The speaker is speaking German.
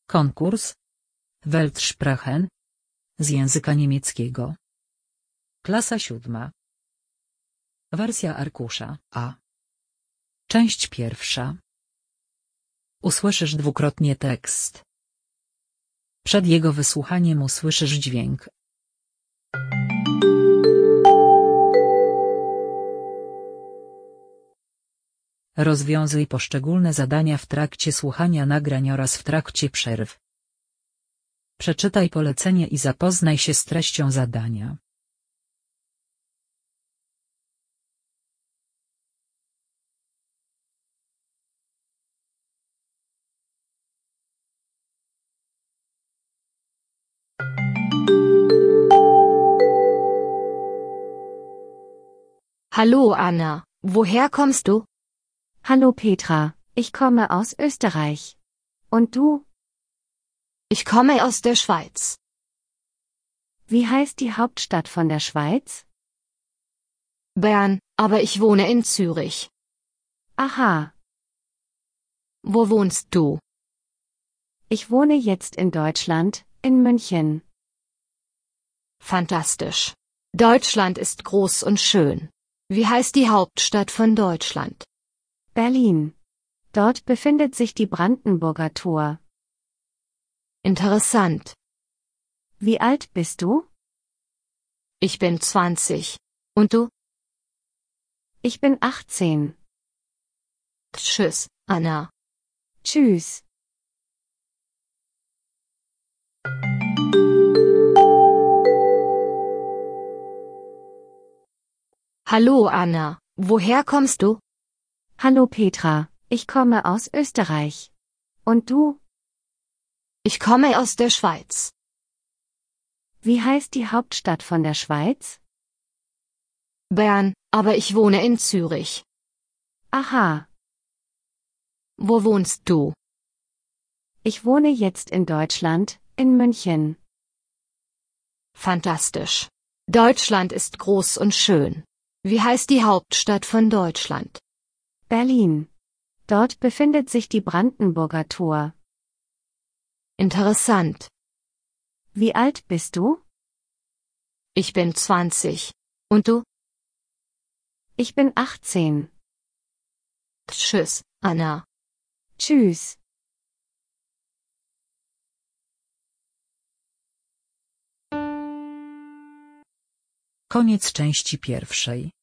Konkurs. Weltsprachen. Z języka niemieckiego. Klasa 7. Wersja arkusza A. Część pierwsza. Usłyszysz dwukrotnie tekst. Przed jego wysłuchaniem usłyszysz dźwięk. Rozwiązuj poszczególne zadania w trakcie słuchania nagrań oraz w trakcie przerw. Przeczytaj polecenie i zapoznaj się z treścią zadania. Hallo Anna, woher kommst du? Hallo Petra, ich komme aus Österreich. Und du? Ich komme aus der Schweiz. Wie heißt die Hauptstadt von der Schweiz? Bern, aber ich wohne in Zürich. Aha. Wo wohnst du? Ich wohne jetzt in Deutschland, in München. Fantastisch. Deutschland ist groß und schön. Wie heißt die Hauptstadt von Deutschland? Berlin. Dort befindet sich die Brandenburger Tor. Interessant. Wie alt bist du? Ich bin 20. Und du? Ich bin 18. Tschüss, Anna. Tschüss. Hallo Anna, woher kommst du? Hallo Petra, ich komme aus Österreich. Und du? Ich komme aus der Schweiz. Wie heißt die Hauptstadt von der Schweiz? Bern, aber ich wohne in Zürich. Aha. Wo wohnst du? Ich wohne jetzt in Deutschland, in München. Fantastisch. Deutschland ist groß und schön. Wie heißt die Hauptstadt von Deutschland? Berlin. Dort befindet sich die Brandenburger Tor. Interessant. Wie alt bist du? Ich bin 20. Und du? Ich bin 18. Tschüss, Anna. Tschüss. Koniec części pierwszej.